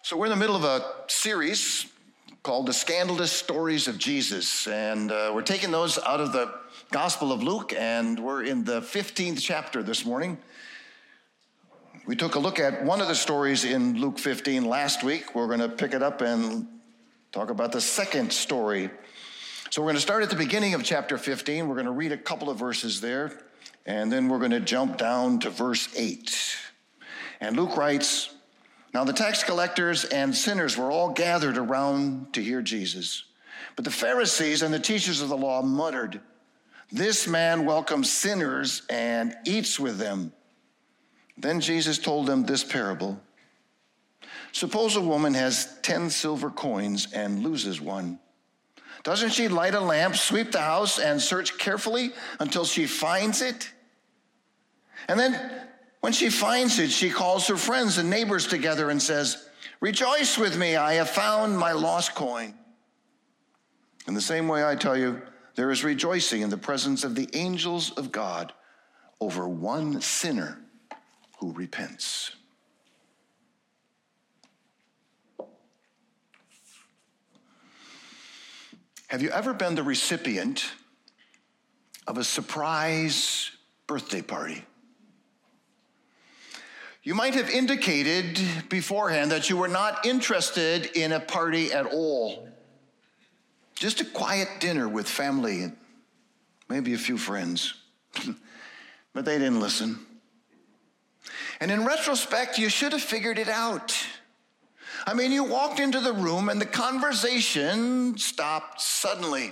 So we're in the middle of a series called The Scandalous Stories of Jesus, and we're taking those out of the Gospel of Luke, and we're in the 15th chapter this morning. We took a look at one of the stories in Luke 15 last week. We're going to pick it up and talk about the second story. So we're going to start at the beginning of chapter 15. We're going to read a couple of verses there, and then we're going to jump down to verse 8. And Luke writes, "Now the tax collectors and sinners were all gathered around to hear Jesus. But the Pharisees and the teachers of the law muttered, 'This man welcomes sinners and eats with them.' Then Jesus told them this parable. 'Suppose a woman has 10 silver coins and loses one. Doesn't she light a lamp, sweep the house, and search carefully until she finds it? And then when she finds it, she calls her friends and neighbors together and says, "Rejoice with me, I have found my lost coin." In the same way, I tell you, there is rejoicing in the presence of the angels of God over one sinner who repents." Have you ever been the recipient of a surprise birthday party? You might have indicated beforehand that you were not interested in a party at all. Just a quiet dinner with family and maybe a few friends. But they didn't listen. And in retrospect, you should have figured it out. I mean, you walked into the room and the conversation stopped suddenly.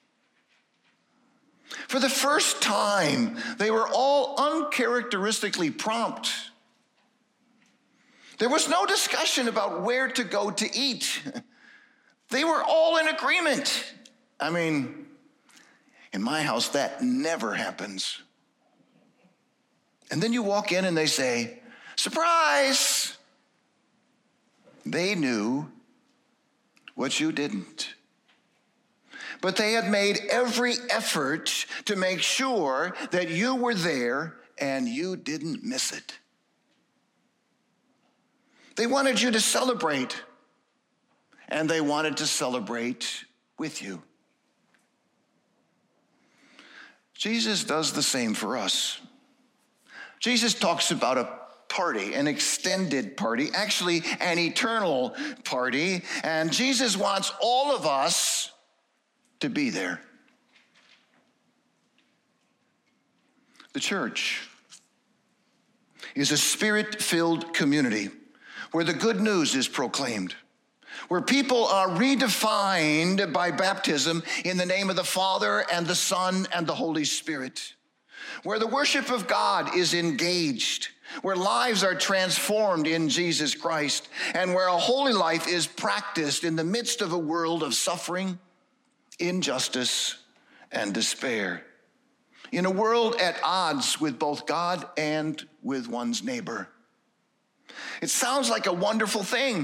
For the first time, they were all uncharacteristically prompt. There was no discussion about where to go to eat. They were all in agreement. I mean, in my house, that never happens. And then you walk in and they say, "Surprise!" They knew what you didn't. But they had made every effort to make sure that you were there and you didn't miss it. They wanted you to celebrate, and they wanted to celebrate with you. Jesus does the same for us. Jesus talks about a party, an extended party, actually an eternal party, and Jesus wants all of us to be there. The church is a spirit-filled community where the good news is proclaimed, where people are redefined by baptism in the name of the Father and the Son and the Holy Spirit, where the worship of God is engaged, where lives are transformed in Jesus Christ, and where a holy life is practiced in the midst of a world of suffering, injustice, and despair, in a world at odds with both God and with one's neighbor. It sounds like a wonderful thing,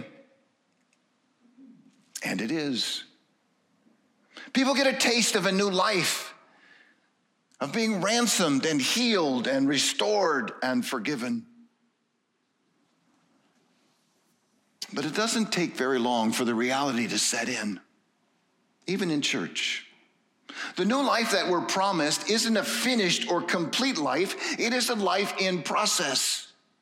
and it is. People get a taste of a new life, of being ransomed and healed and restored and forgiven. But it doesn't take very long for the reality to set in, even in church. The new life that we're promised isn't a finished or complete life. It is a life in process.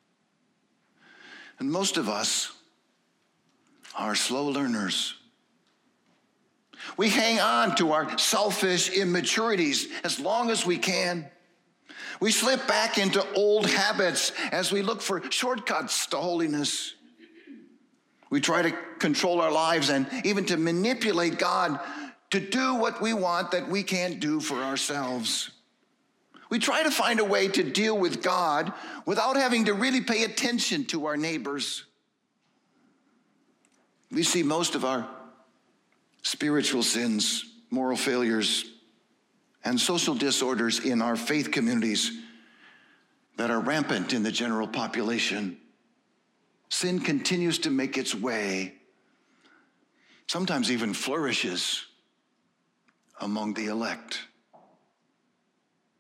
And most of us are slow learners. We hang on to our selfish immaturities as long as we can. We slip back into old habits as we look for shortcuts to holiness. We try to control our lives and even to manipulate God to do what we want that we can't do for ourselves. We try to find a way to deal with God without having to really pay attention to our neighbors. We see most of our spiritual sins, moral failures, and social disorders in our faith communities that are rampant in the general population. Sin continues to make its way, sometimes even flourishes among the elect.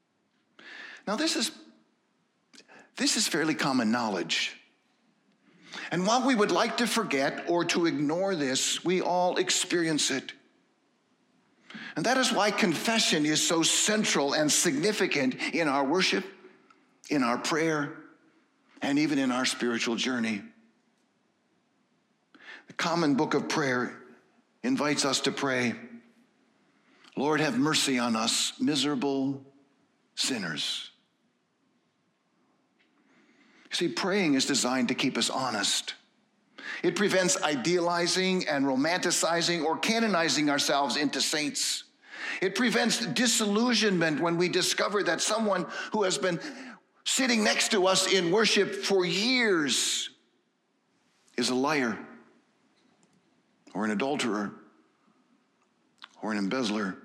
Now, this is fairly common knowledge. And while we would like to forget or to ignore this, we all experience it. And that is why confession is so central and significant in our worship, in our prayer, and even in our spiritual journey. The Common Book of Prayer invites us to pray, Lord, have mercy on us, miserable sinners. You see, praying is designed to keep us honest. It prevents idealizing and romanticizing or canonizing ourselves into saints. It prevents disillusionment when we discover that someone who has been sitting next to us in worship for years is a liar or an adulterer or an embezzler.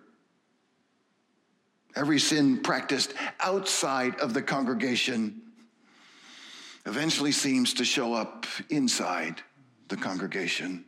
Every sin practiced outside of the congregation eventually seems to show up inside the congregation.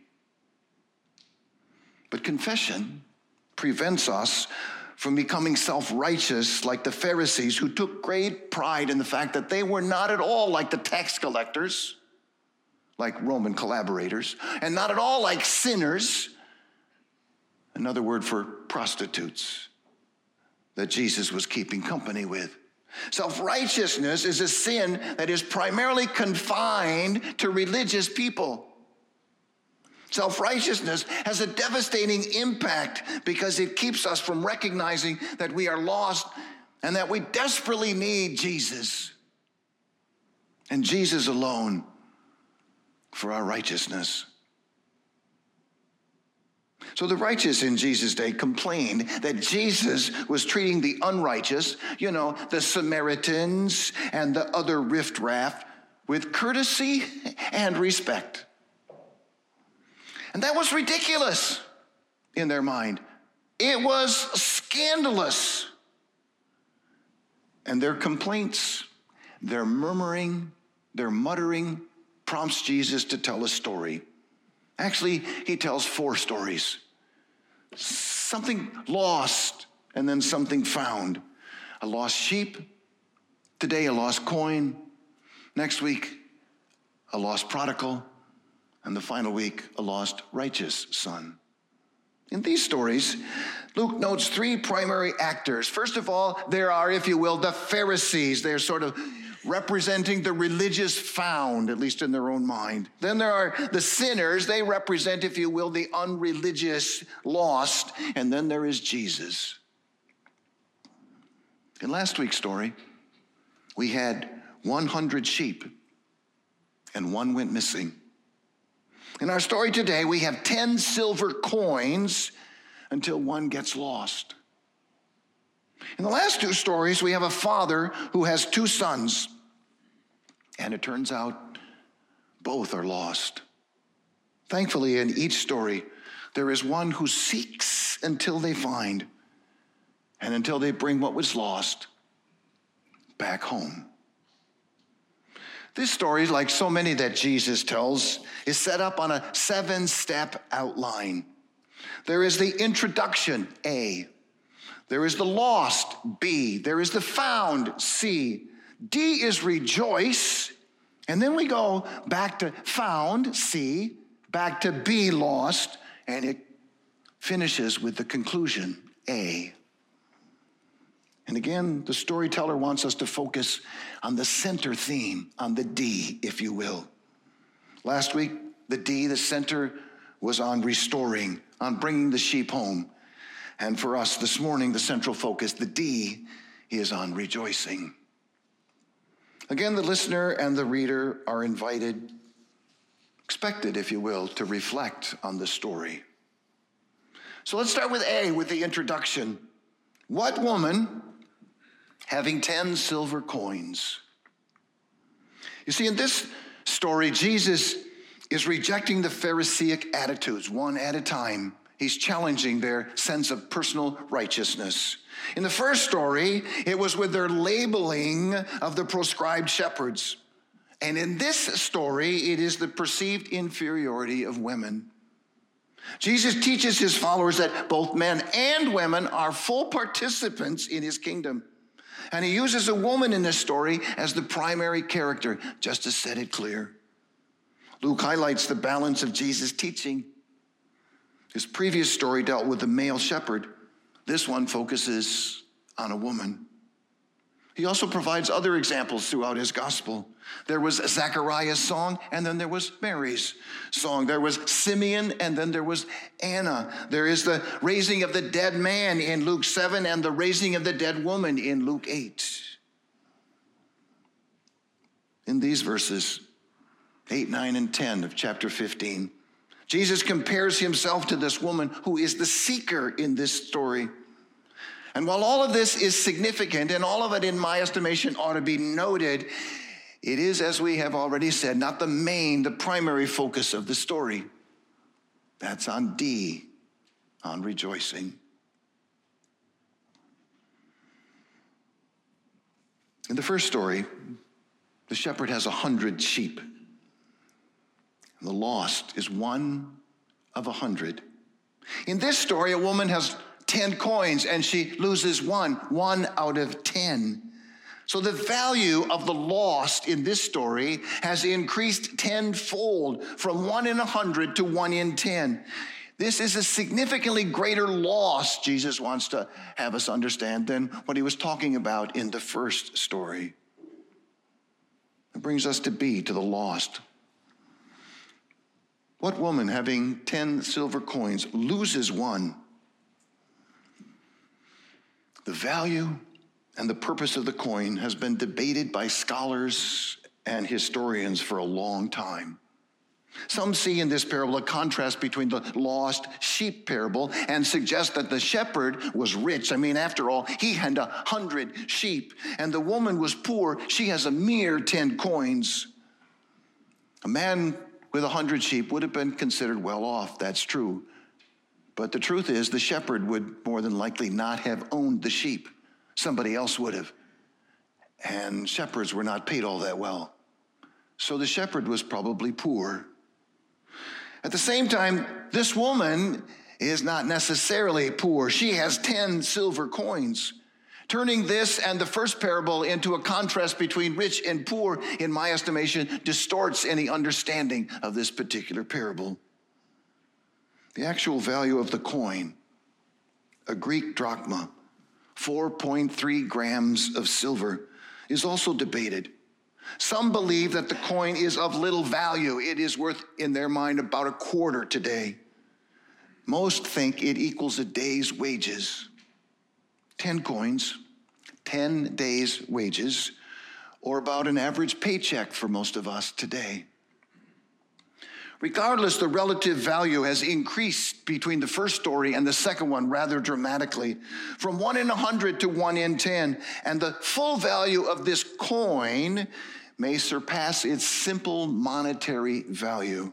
But confession prevents us from becoming self-righteous like the Pharisees, who took great pride in the fact that they were not at all like the tax collectors, like Roman collaborators, and not at all like sinners, another word for prostitutes, that Jesus was keeping company with. Self-righteousness is a sin that is primarily confined to religious people. Self-righteousness has a devastating impact because it keeps us from recognizing that we are lost and that we desperately need Jesus and Jesus alone for our righteousness. So the righteous in Jesus' day complained that Jesus was treating the unrighteous, the Samaritans and the other riffraff, with courtesy and respect. And that was ridiculous in their mind. It was scandalous. And their complaints, their murmuring, their muttering prompts Jesus to tell a story. Actually, he tells 4 stories. Something lost and then something found. A lost sheep. Today, a lost coin. Next week, a lost prodigal. And the final week, a lost righteous son. In these stories, Luke notes 3 primary actors. First of all, there are, if you will, the Pharisees. They're sort of representing the religious found, at least in their own mind. Then there are the sinners. They represent, if you will, the unreligious lost. And then there is Jesus. In last week's story, we had 100 sheep and 1 went missing. In our story today, we have 10 silver coins until 1 gets lost. In the last 2 stories, we have a father who has 2 sons. And it turns out both are lost. Thankfully, in each story, there is one who seeks until they find and until they bring what was lost back home. This story, like so many that Jesus tells, is set up on a 7-step outline. There is the introduction, A. There is the lost, B. There is the found, C. D is rejoice. And then we go back to found, C, back to B, lost, and it finishes with the conclusion, A. And again, the storyteller wants us to focus on the center theme, on the D, if you will. Last week, the D, the center, was on restoring, on bringing the sheep home. And for us this morning, the central focus, the D, is on rejoicing. Again, the listener and the reader are invited, expected, if you will, to reflect on the story. So let's start with A, with the introduction. What woman, having 10 silver coins? You see, in this story, Jesus is rejecting the Pharisaic attitudes one at a time. He's challenging their sense of personal righteousness. In the first story, it was with their labeling of the proscribed shepherds. And in this story, it is the perceived inferiority of women. Jesus teaches his followers that both men and women are full participants in his kingdom. And he uses a woman in this story as the primary character, just to set it clear. Luke highlights the balance of Jesus' teaching. His previous story dealt with the male shepherd. This one focuses on a woman. He also provides other examples throughout his gospel. There was Zechariah's song, and then there was Mary's song. There was Simeon, and then there was Anna. There is the raising of the dead man in Luke 7 and the raising of the dead woman in Luke 8. In these verses, 8, 9, and 10 of chapter 15, Jesus compares himself to this woman who is the seeker in this story. And while all of this is significant, and all of it, in my estimation, ought to be noted, it is, as we have already said, not the primary focus of the story. That's on D, on rejoicing. In the first story, the shepherd has 100 sheep. And the lost is one of 100. In this story, a woman has 10 coins and she loses one out of 10. So the value of the lost in this story has increased tenfold, from 1 in 100 to 1 in 10. This is a significantly greater loss, Jesus wants to have us understand, than what he was talking about in the first story. It brings us to B, to the lost. What woman, having 10 silver coins, loses one? The value and the purpose of the coin has been debated by scholars and historians for a long time. Some see in this parable a contrast between the lost sheep parable and suggest that the shepherd was rich. I mean, after all, he had 100 sheep, and the woman was poor. She has a mere 10 coins. A man with 100 sheep would have been considered well off, that's true. But the truth is, the shepherd would more than likely not have owned the sheep. Somebody else would have. And shepherds were not paid all that well. So the shepherd was probably poor. At the same time, this woman is not necessarily poor. She has 10 silver coins. Turning this and the first parable into a contrast between rich and poor, in my estimation, distorts any understanding of this particular parable. The actual value of the coin, a Greek drachma, 4.3 grams of silver, is also debated. Some believe that the coin is of little value. It is worth, in their mind, about a quarter today. Most think it equals a day's wages. 10 coins, 10 days' wages, or about an average paycheck for most of us today. Regardless, the relative value has increased between the first story and the second one rather dramatically, from 1 in 100 to 1 in 10. And the full value of this coin may surpass its simple monetary value.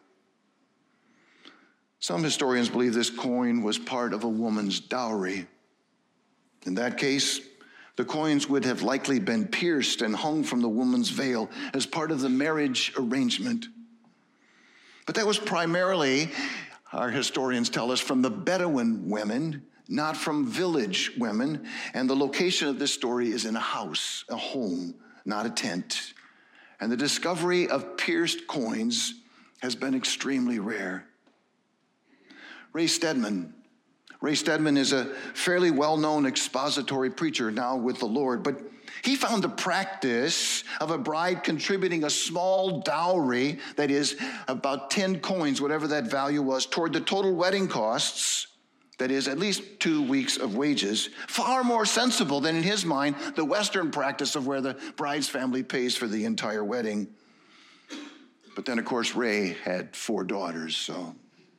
Some historians believe this coin was part of a woman's dowry. In that case, the coins would have likely been pierced and hung from the woman's veil as part of the marriage arrangement. But that was primarily, our historians tell us, from the Bedouin women, not from village women. And the location of this story is in a house, a home, not a tent. And the discovery of pierced coins has been extremely rare. Ray Stedman is a fairly well-known expository preacher now with the Lord, but he found the practice of a bride contributing a small dowry, that is about 10 coins, whatever that value was, toward the total wedding costs, that is at least 2 weeks of wages, far more sensible than, in his mind, the Western practice of where the bride's family pays for the entire wedding. But then, of course, Ray had 4 daughters, so.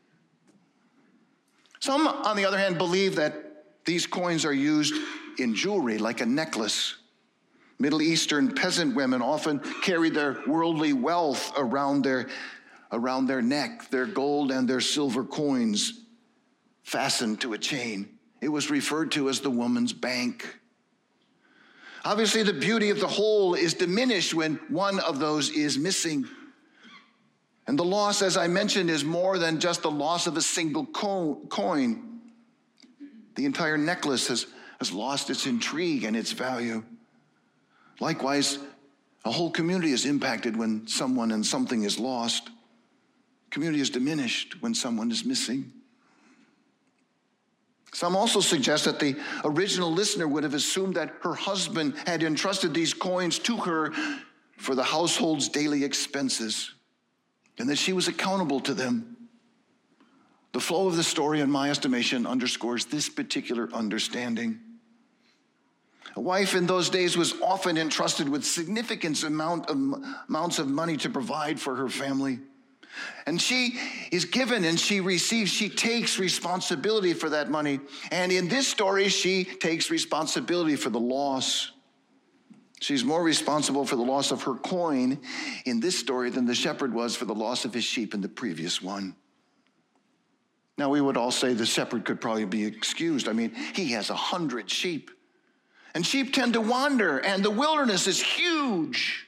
Some, on the other hand, believe that these coins are used in jewelry, like a necklace. Middle Eastern peasant women often carried their worldly wealth around their neck, their gold and their silver coins fastened to a chain. It was referred to as the woman's bank. Obviously, the beauty of the whole is diminished when one of those is missing. And the loss, as I mentioned, is more than just the loss of a single coin. The entire necklace has lost its intrigue and its value. Likewise, a whole community is impacted when someone and something is lost. Community is diminished when someone is missing. Some also suggest that the original listener would have assumed that her husband had entrusted these coins to her for the household's daily expenses, and that she was accountable to them. The flow of the story, in my estimation, underscores this particular understanding. A wife in those days was often entrusted with significant amounts of money to provide for her family. And she is given and she receives, she takes responsibility for that money. And in this story, she takes responsibility for the loss. She's more responsible for the loss of her coin in this story than the shepherd was for the loss of his sheep in the previous one. Now, we would all say the shepherd could probably be excused. I mean, he has 100 sheep. And sheep tend to wander, and the wilderness is huge.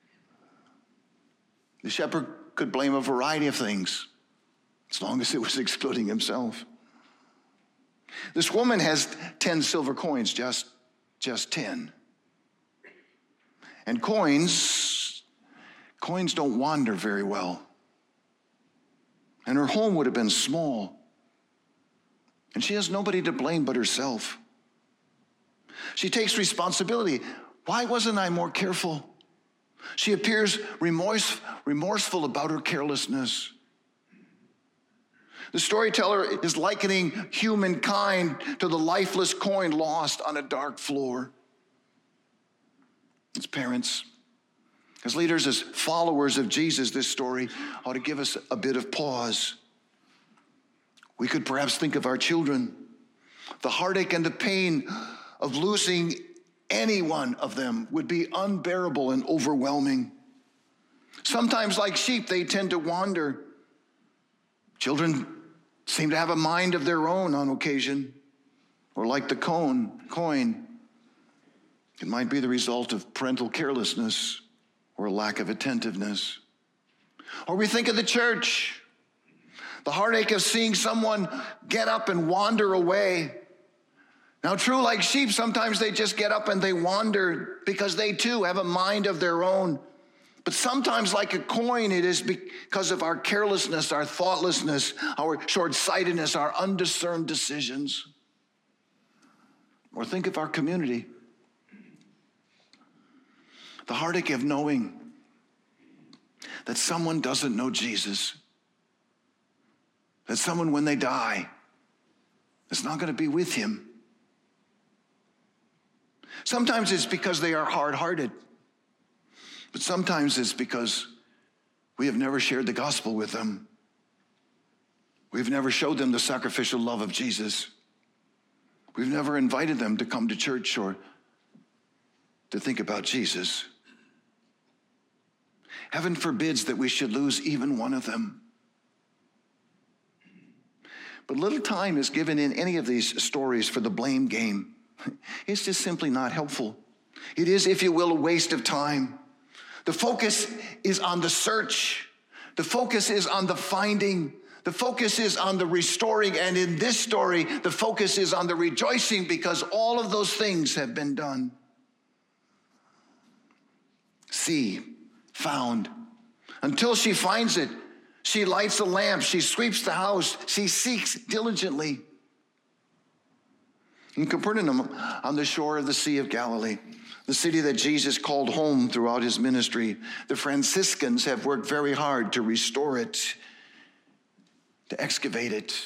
The shepherd could blame a variety of things, as long as it was excluding himself. This woman has 10 silver coins, just 10. And coins don't wander very well. And her home would have been small. And she has nobody to blame but herself. She takes responsibility. Why wasn't I more careful? She appears remorseful about her carelessness. The storyteller is likening humankind to the lifeless coin lost on a dark floor. As parents, as leaders, as followers of Jesus, this story ought to give us a bit of pause. We could perhaps think of our children, the heartache and the pain of losing any one of them would be unbearable and overwhelming. Sometimes, like sheep, they tend to wander. Children seem to have a mind of their own on occasion, or like the coin, it might be the result of parental carelessness or a lack of attentiveness. Or we think of the church, the heartache of seeing someone get up and wander away. Now, true, like sheep, sometimes they just get up and they wander because they too have a mind of their own. But sometimes, like a coin, it is because of our carelessness, our thoughtlessness, our short-sightedness, our undiscerned decisions. Or think of our community. The heartache of knowing that someone doesn't know Jesus, that someone, when they die, is not going to be with him. Sometimes it's because they are hard-hearted, but sometimes it's because we have never shared the gospel with them. We've never showed them the sacrificial love of Jesus. We've never invited them to come to church or to think about Jesus. Heaven forbids that we should lose even one of them. But little time is given in any of these stories for the blame game. It's just simply not helpful. It is, if you will, a waste of time. The focus is on the search. The focus is on the finding. The focus is on the restoring. And in this story, the focus is on the rejoicing because all of those things have been done. See, found. Until she finds it, she lights a lamp. She sweeps the house. She seeks diligently. In Capernaum, on the shore of the Sea of Galilee, the city that Jesus called home throughout his ministry, the Franciscans have worked very hard to restore it, to excavate it,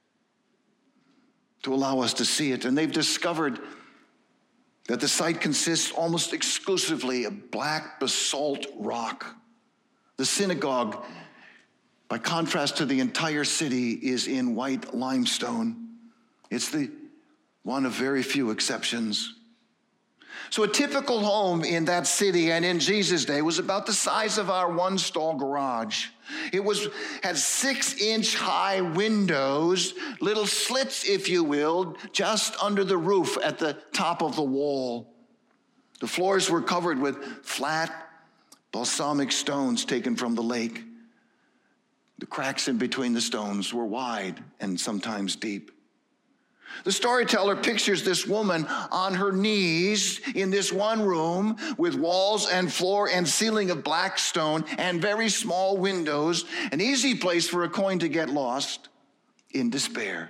to allow us to see it. And they've discovered that the site consists almost exclusively of black basalt rock. The synagogue, by contrast to the entire city, is in white limestone. It's the one of very few exceptions. So a typical home in that city and in Jesus' day was about the size of our one-stall garage. It had 6-inch high windows, little slits, if you will, just under the roof at the top of the wall. The floors were covered with flat balsamic stones taken from the lake. The cracks in between the stones were wide and sometimes deep. The storyteller pictures this woman on her knees in this one room with walls and floor and ceiling of black stone and very small windows, an easy place for a coin to get lost, in despair.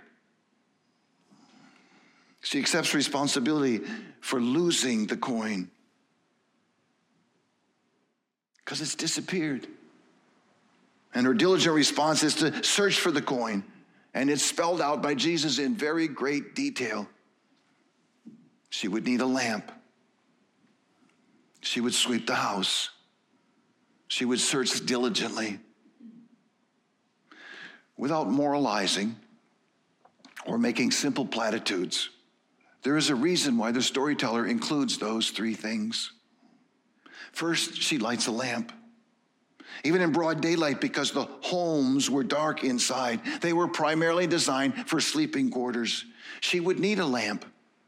She accepts responsibility for losing the coin because it's disappeared. And her diligent response is to search for the coin. And it's spelled out by Jesus in very great detail. She would need a lamp. She would sweep the house. She would search diligently. Without moralizing or making simple platitudes, there is a reason why the storyteller includes those three things. First, she lights a lamp. Even in broad daylight, because the homes were dark inside. They were primarily designed for sleeping quarters. She would need a lamp.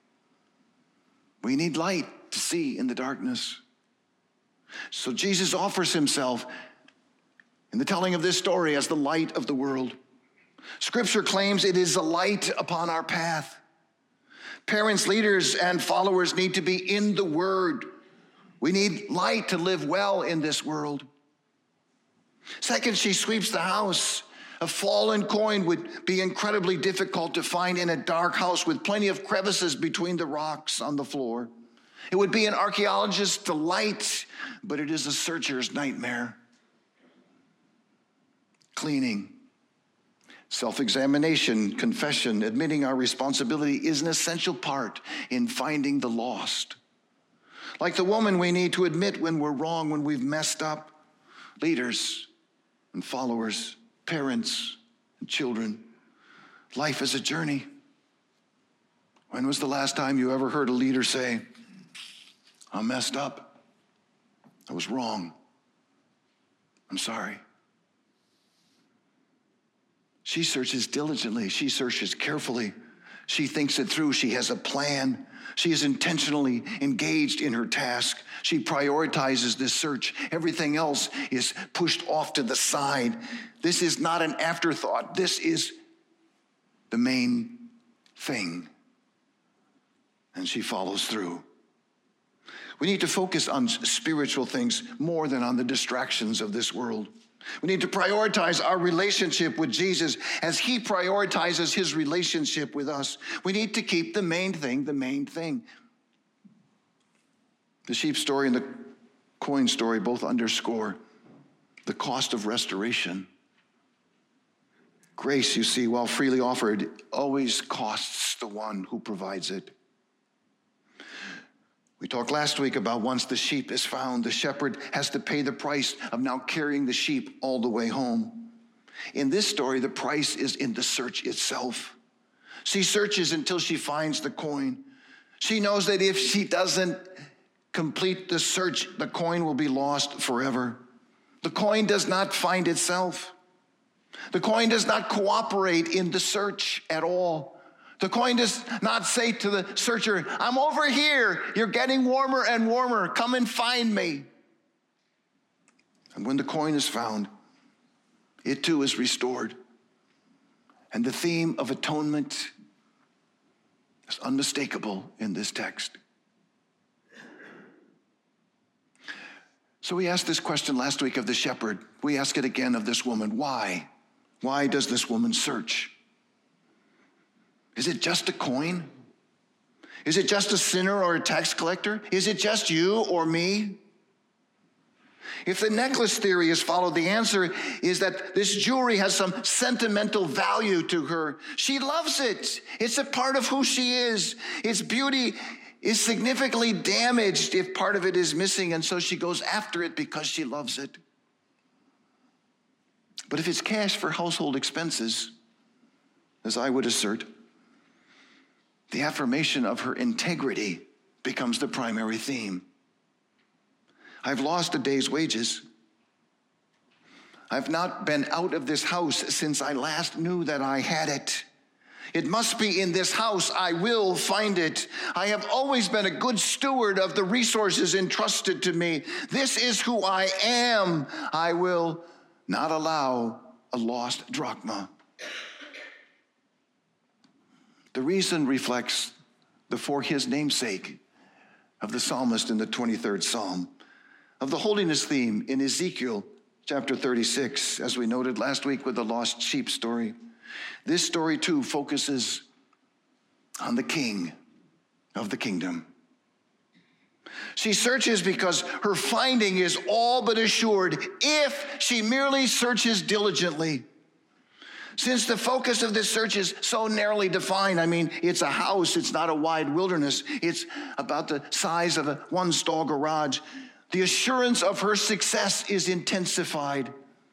We need light to see in the darkness. So Jesus offers himself in the telling of this story as the light of the world. Scripture claims it is a light upon our path. Parents, leaders, and followers need to be in the Word. We need light to live well in this world. Second, she sweeps the house. A fallen coin would be incredibly difficult to find in a dark house with plenty of crevices between the rocks on the floor. It would be an archaeologist's delight, but it is a searcher's nightmare. Cleaning, self-examination, confession, admitting our responsibility is an essential part in finding the lost. Like the woman, we need to admit when we're wrong, when we've messed up. Leaders and followers, parents and children. Life is a journey. When was the last time you ever heard a leader say, I messed up. I was wrong. I'm sorry. She searches diligently. She searches carefully. She thinks it through. She has a plan. She is intentionally engaged in her task. She prioritizes this search. Everything else is pushed off to the side. This is not an afterthought. This is the main thing. And she follows through. We need to focus on spiritual things more than on the distractions of this world. We need to prioritize our relationship with Jesus as he prioritizes his relationship with us. We need to keep the main thing the main thing. The sheep story and the coin story both underscore the cost of restoration. Grace, you see, while freely offered, always costs the one who provides it. We talked last week about once the sheep is found, the shepherd has to pay the price of now carrying the sheep all the way home. In this story, the price is in the search itself. She searches until she finds the coin. She knows that if she doesn't complete the search, the coin will be lost forever. The coin does not find itself. The coin does not cooperate in the search at all. The coin does not say to the searcher, I'm over here. You're getting warmer and warmer. Come and find me. And when the coin is found, it too is restored. And the theme of atonement is unmistakable in this text. So we asked this question last week of the shepherd. We ask it again of this woman. Why? Why does this woman search? Is it just a coin? Is it just a sinner or a tax collector? Is it just you or me? If the necklace theory is followed, the answer is that this jewelry has some sentimental value to her. She loves it. It's a part of who she is. Its beauty is significantly damaged if part of it is missing, and so she goes after it because she loves it. But if it's cash for household expenses, as I would assert, the affirmation of her integrity becomes the primary theme. I've lost a day's wages. I've not been out of this house since I last knew that I had it. It must be in this house. I will find it. I have always been a good steward of the resources entrusted to me. This is who I am. I will not allow a lost drachma. The reason reflects the "for his name's sake" of the psalmist in the 23rd Psalm, of the holiness theme in Ezekiel chapter 36, as we noted last week with the lost sheep story. This story too focuses on the King of the kingdom. She searches because her finding is all but assured if she merely searches diligently. Since the focus of this search is so narrowly defined, it's a house, it's not a wide wilderness, it's about the size of a one-stall garage, the assurance of her success is intensified.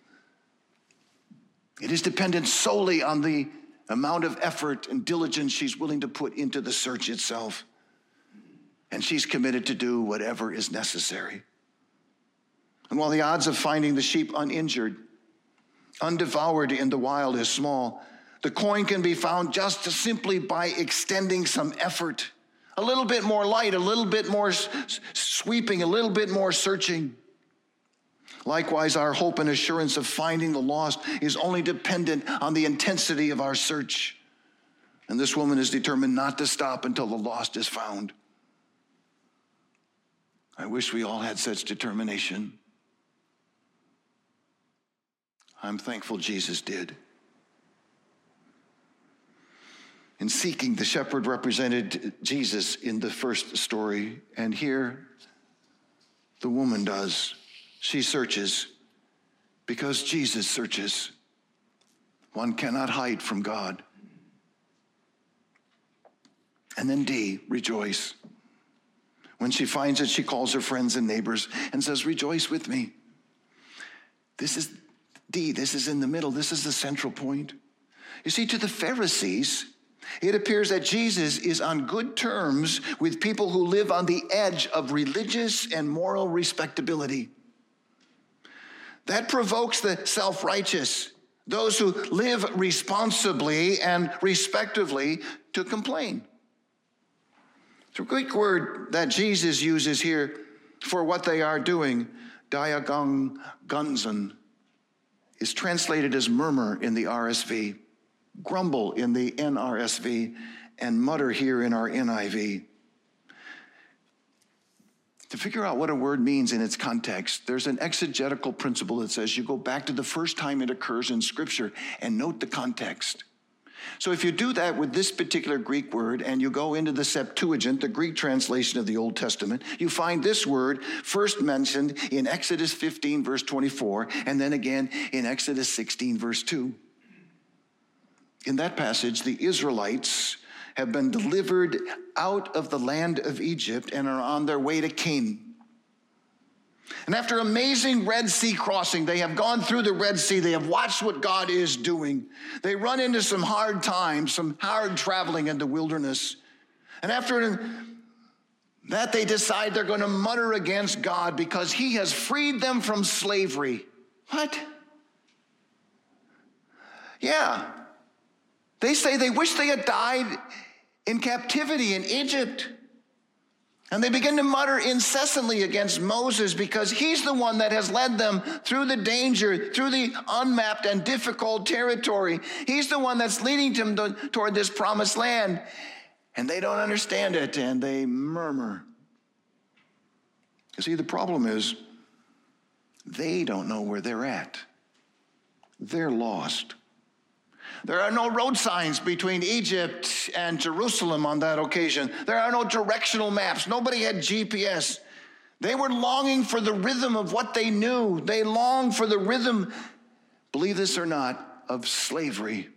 It is dependent solely on the amount of effort and diligence she's willing to put into the search itself. And she's committed to do whatever is necessary. And while the odds of finding the sheep uninjured, undevoured in the wild is small, the coin can be found just simply by extending some effort. A little bit more light, a little bit more sweeping, a little bit more searching. Likewise, our hope and assurance of finding the lost is only dependent on the intensity of our search. And this woman is determined not to stop until the lost is found. I wish we all had such determination. I'm thankful Jesus did. In seeking, the shepherd represented Jesus in the first story, and here the woman does. She searches because Jesus searches. One cannot hide from God. And then D, rejoice. When she finds it, she calls her friends and neighbors and says, "Rejoice with me." This is D, this is in the middle. This is the central point. You see, to the Pharisees, it appears that Jesus is on good terms with people who live on the edge of religious and moral respectability. That provokes the self-righteous, those who live responsibly and respectively, to complain. The Greek word that Jesus uses here for what they are doing, diagongonzon, is translated as murmur in the RSV, grumble in the NRSV, and mutter here in our NIV. To figure out what a word means in its context, there's an exegetical principle that says you go back to the first time it occurs in Scripture and note the context. So if you do that with this particular Greek word and you go into the Septuagint, the Greek translation of the Old Testament, you find this word first mentioned in Exodus 15, verse 24, and then again in Exodus 16, verse 2. In that passage, the Israelites have been delivered out of the land of Egypt and are on their way to Canaan. And after amazing Red Sea crossing, they have gone through the Red Sea. They have watched what God is doing. They run into some hard times, some hard traveling in the wilderness. And after that, they decide they're going to mutter against God because he has freed them from slavery. What? Yeah. They say they wish they had died in captivity in Egypt. And they begin to mutter incessantly against Moses because he's the one that has led them through the danger, through the unmapped and difficult territory. He's the one that's leading them toward this promised land. And they don't understand it, and they murmur. You see, the problem is they don't know where they're at. They're lost. There are no road signs between Egypt and Jerusalem on that occasion. There are no directional maps. Nobody had GPS. They were longing for the rhythm of what they knew. They longed for the rhythm, believe this or not, of slavery.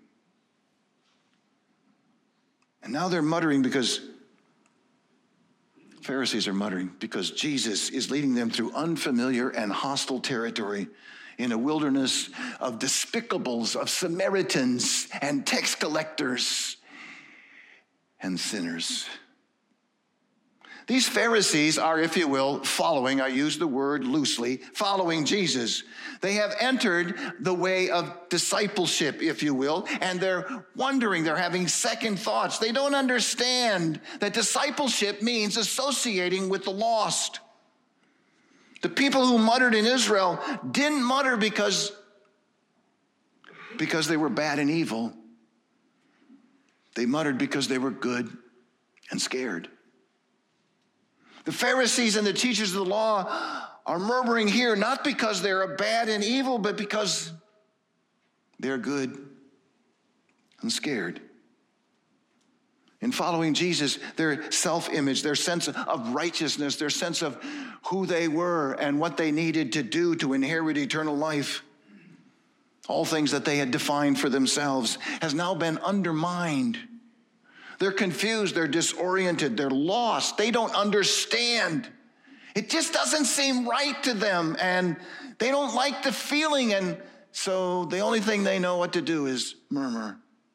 And now they're muttering because Pharisees are muttering because Jesus is leading them through unfamiliar and hostile territory in a wilderness of despicables, of Samaritans and tax collectors and sinners. These Pharisees are, if you will, following, I use the word loosely, following Jesus. They have entered the way of discipleship, if you will, and they're wondering, they're having second thoughts. They don't understand that discipleship means associating with the lost. The people who muttered in Israel didn't mutter because they were bad and evil. They muttered because they were good and scared. The Pharisees and the teachers of the law are murmuring here, not because they're bad and evil, but because they're good and scared. In following Jesus, their self-image, their sense of righteousness, their sense of who they were and what they needed to do to inherit eternal life, all things that they had defined for themselves, has now been undermined. They're confused, they're disoriented, they're lost, they don't understand. It just doesn't seem right to them, and they don't like the feeling, and so the only thing they know what to do is murmur.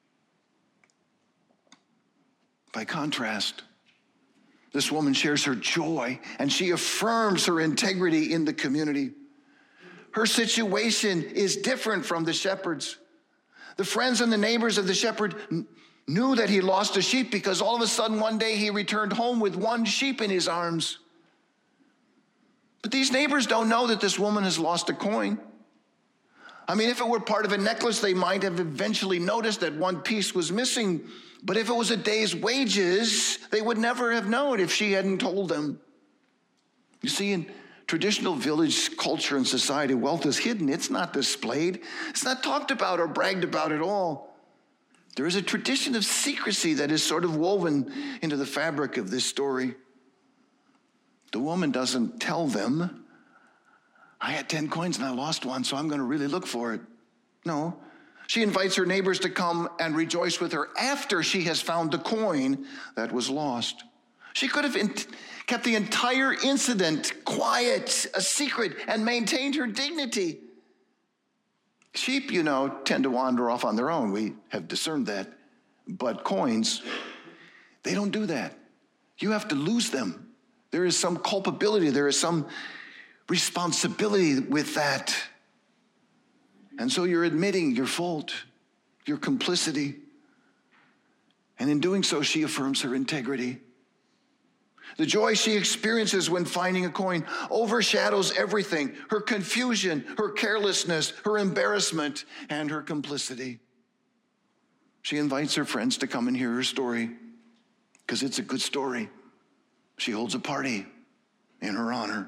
By contrast, this woman shares her joy, and she affirms her integrity in the community. Her situation is different from the shepherds. The friends and the neighbors of the shepherd knew that he lost a sheep because all of a sudden one day he returned home with one sheep in his arms. But these neighbors don't know that this woman has lost a coin. I mean, if it were part of a necklace, they might have eventually noticed that one piece was missing. But if it was a day's wages, they would never have known if she hadn't told them. You see, in traditional village culture and society, wealth is hidden. It's not displayed. It's not talked about or bragged about at all. There is a tradition of secrecy that is sort of woven into the fabric of this story. The woman doesn't tell them, I had 10 coins and I lost one, so I'm going to really look for it. No. She invites her neighbors to come and rejoice with her after she has found the coin that was lost. She could have kept the entire incident quiet, a secret, and maintained her dignity. Sheep, tend to wander off on their own. We have discerned that. But coins, they don't do that. You have to lose them. There is some culpability. There is some responsibility with that. And so you're admitting your fault, your complicity. And in doing so, she affirms her integrity. The joy she experiences when finding a coin overshadows everything: her confusion, her carelessness, her embarrassment, and her complicity. She invites her friends to come and hear her story because it's a good story. She holds a party in her honor.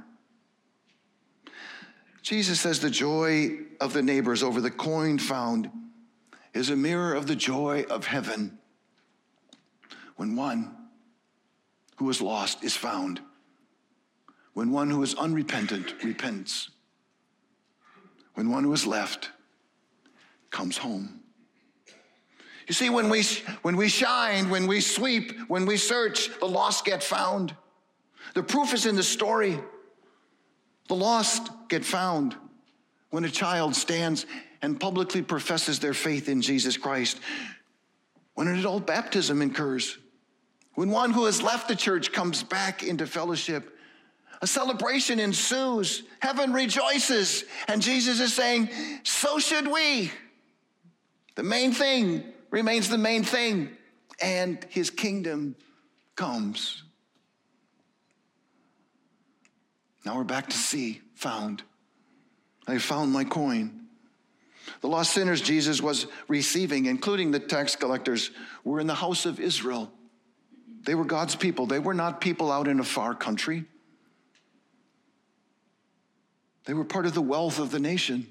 Jesus says the joy of the neighbors over the coin found is a mirror of the joy of heaven when one who is lost is found, when one who is unrepentant repents, when one who is left comes home. You see, when we shine, when we sweep, when we search, the lost get found. The proof is in the story. The lost get found when a child stands and publicly professes their faith in Jesus Christ, when an adult baptism occurs, when one who has left the church comes back into fellowship. A celebration ensues. Heaven rejoices. And Jesus is saying, so should we. The main thing remains the main thing, and his kingdom comes. Now we're back to C, found. I found my coin. The lost sinners Jesus was receiving, including the tax collectors, were in the house of Israel. They were God's people. They were not people out in a far country. They were part of the wealth of the nation.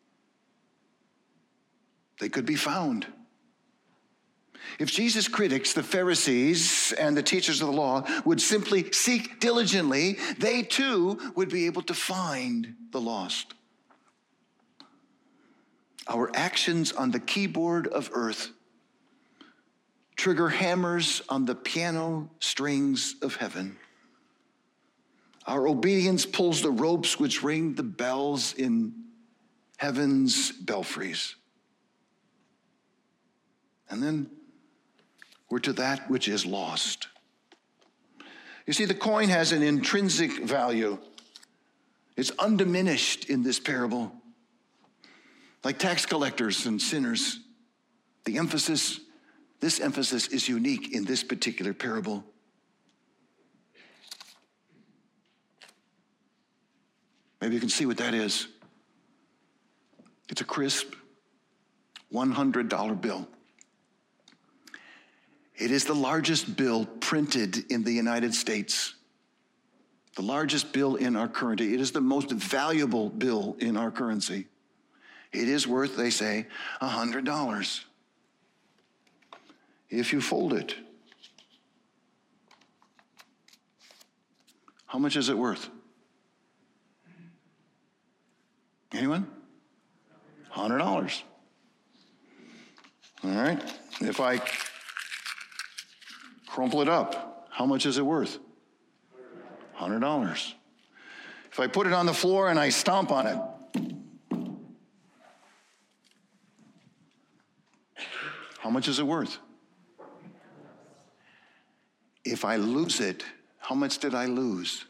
They could be found. If Jesus' critics, the Pharisees and the teachers of the law, would simply seek diligently, they too would be able to find the lost. Our actions on the keyboard of earth trigger hammers on the piano strings of heaven. Our obedience pulls the ropes which ring the bells in heaven's belfries. And then we're to that which is lost. You see, the coin has an intrinsic value. It's undiminished in this parable. Like tax collectors and sinners, this emphasis is unique in this particular parable. Maybe you can see what that is. It's a crisp $100 bill. It is the largest bill printed in the United States. The largest bill in our currency. It is the most valuable bill in our currency. It is worth, they say, $100. If you fold it, how much is it worth? Anyone? $100. All right. If I crumple it up, how much is it worth? $100. If I put it on the floor and I stomp on it, how much is it worth? If I lose it, how much did I lose?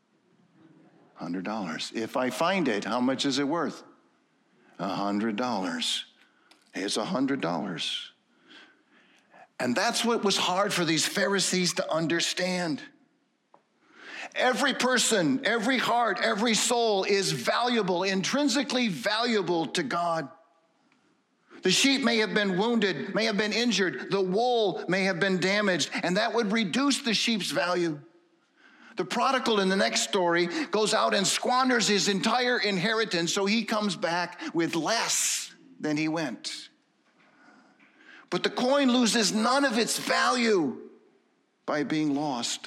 $100. If I find it, how much is it worth? $100. It's $100. And that's what was hard for these Pharisees to understand. Every person, every heart, every soul is valuable, intrinsically valuable to God. The sheep may have been wounded, may have been injured. The wool may have been damaged, and that would reduce the sheep's value. The prodigal in the next story goes out and squanders his entire inheritance, so he comes back with less than he went. But the coin loses none of its value by being lost.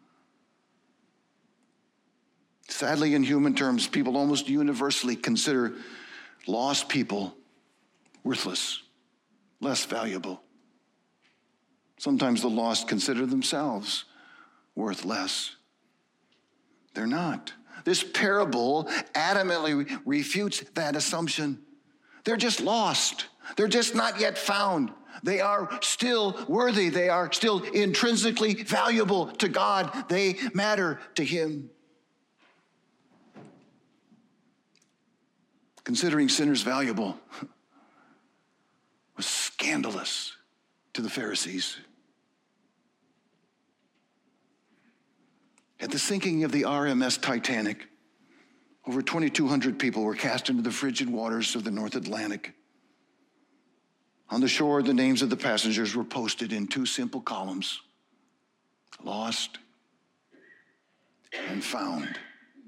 Sadly, in human terms, people almost universally consider lost people worthless, less valuable. Sometimes the lost consider themselves worth less. They're not. This parable adamantly refutes that assumption. They're just lost. They're just not yet found. They are still worthy. They are still intrinsically valuable to God. They matter to Him. Considering sinners valuable was scandalous to the Pharisees. At the sinking of the RMS Titanic, over 2,200 people were cast into the frigid waters of the North Atlantic. On the shore, the names of the passengers were posted in two simple columns: lost and found.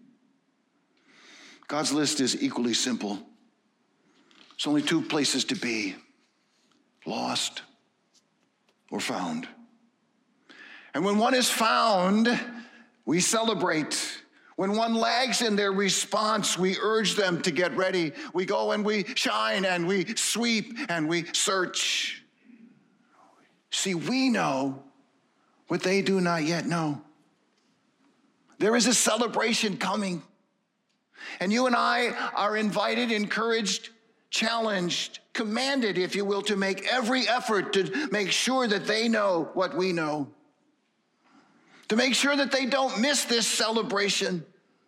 God's list is equally simple. There's only two places to be: lost or found. And when one is found, we celebrate. When one lags in their response, we urge them to get ready. We go and we shine and we sweep and we search. See, we know what they do not yet know. There is a celebration coming. And you and I are invited, encouraged, challenged, commanded, if you will, to make every effort to make sure that they know what we know. To make sure that they don't miss this celebration.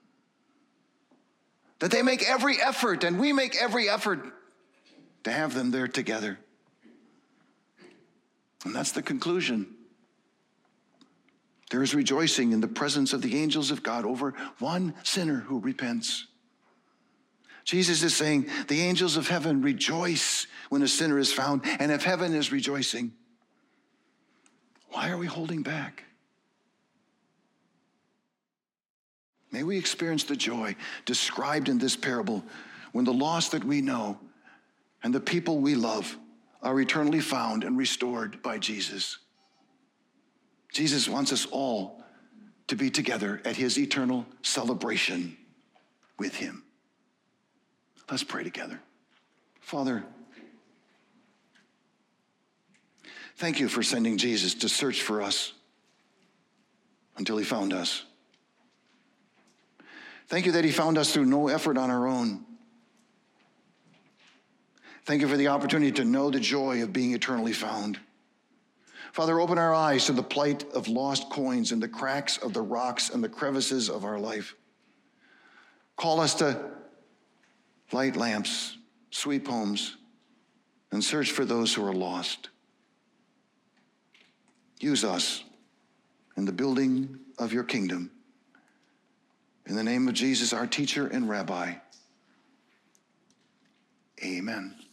That they make every effort, and we make every effort to have them there together. And that's the conclusion. There is rejoicing in the presence of the angels of God over one sinner who repents. Jesus is saying the angels of heaven rejoice when a sinner is found, and if heaven is rejoicing, why are we holding back? May we experience the joy described in this parable when the lost that we know and the people we love are eternally found and restored by Jesus. Jesus wants us all to be together at His eternal celebration with Him. Let's pray together. Father, thank you for sending Jesus to search for us until He found us. Thank you that He found us through no effort on our own. Thank you for the opportunity to know the joy of being eternally found. Father, open our eyes to the plight of lost coins and the cracks of the rocks and the crevices of our life. Call us to light lamps, sweep homes, and search for those who are lost. Use us in the building of your kingdom. In the name of Jesus, our teacher and rabbi, amen.